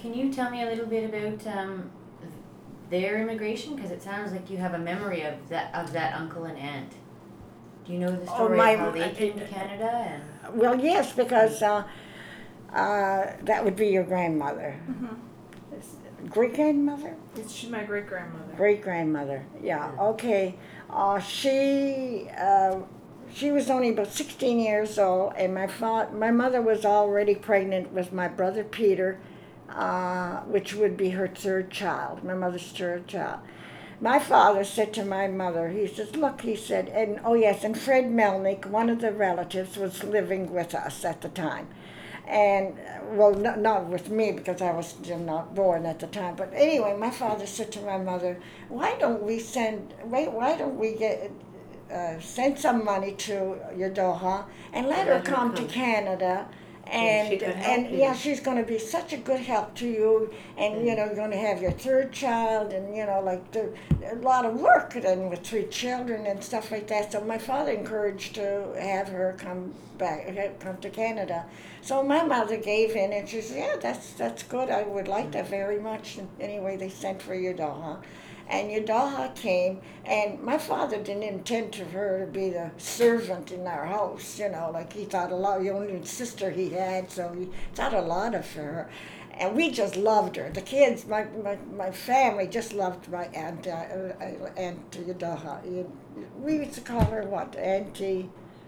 Can you tell me a little bit about their immigration? Because it sounds like you have a memory of that uncle and aunt. Do you know the story of how they came to Canada? And Well, yes, because that would be your grandmother. Great grandmother? She's my great grandmother. Great grandmother, yeah, okay. She was only about 16 years old, and my mother was already pregnant with my brother Peter, which would be her third child, my mother's third child. My father said to my mother, he says, look, he said, and oh yes, and Fred Melnick, one of the relatives, was living with us at the time. And, well, not with me because I was still not born at the time. But anyway, my father said to my mother, why don't we send some money to Yodoha and let her come to Canada, and yeah, she's going to be such a good help to you, and you know, you're going to have your third child, and you know, like a lot of work then with three children and stuff like that. So my father encouraged to have her come to Canada. So my mother gave in, and she said, yeah, that's good, I would like that very much. And anyway, they sent for Yodoha. And Yodaha came, and my father didn't intend for her to be the servant in our house, you know, like he thought a lot, the only sister he had, so he thought a lot of her. And we just loved her. The kids, my family just loved my Aunt Yodaha. We used to call her what? Auntie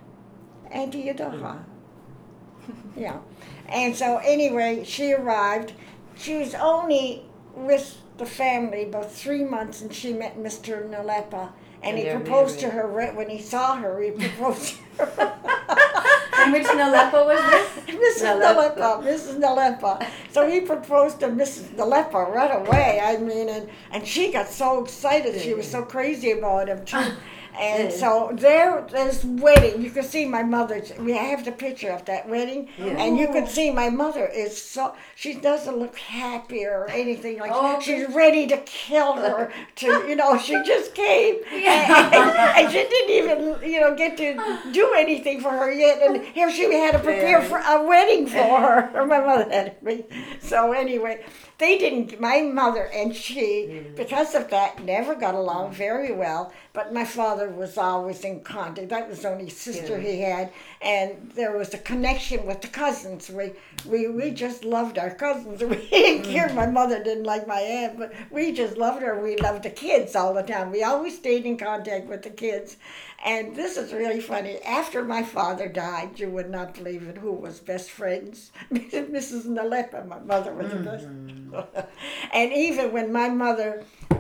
Yodaha. Yeah. And so anyway, she arrived. She was only with the family about 3 months, and she met Mr. Nalepa, and he proposed to her when he saw her. He proposed to her. And which Nalepa was this? Mrs. Nalepa. So he proposed to Mrs. Nalepa right away. I mean, and she got so excited. She was so crazy about him too. And so there's wedding. You can see my mother. We have the picture of that wedding, and you can see my mother is so. She doesn't look happy or anything like. She's ready to kill her. She just came, and she didn't even get to do anything for her yet. And here she had to prepare for a wedding for her. Or my mother had me. So anyway, they didn't. My mother and she, because of that, never got along very well. But my father was always in contact. That was the only sister he had, and there was a connection with the cousins. We just loved our cousins. We didn't care. My mother didn't like my aunt, but we just loved her. We loved the kids all the time. We always stayed in contact with the kids. And this is really funny. After my father died, you would not believe it, who was best friends? Mrs. Nalepa, my mother was the best. And even when my mother,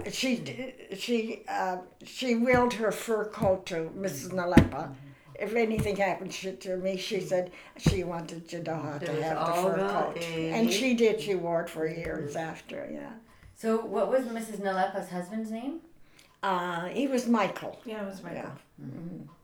she willed her fur coat to Mrs. Nalepa. If anything happened to me, she said she wanted Yodaha to have the fur coat. And she did. She wore it for years after, yeah. So what was Mrs. Nalepa's husband's name? He was Michael. Yeah, it was Michael. Yeah. Mm-hmm.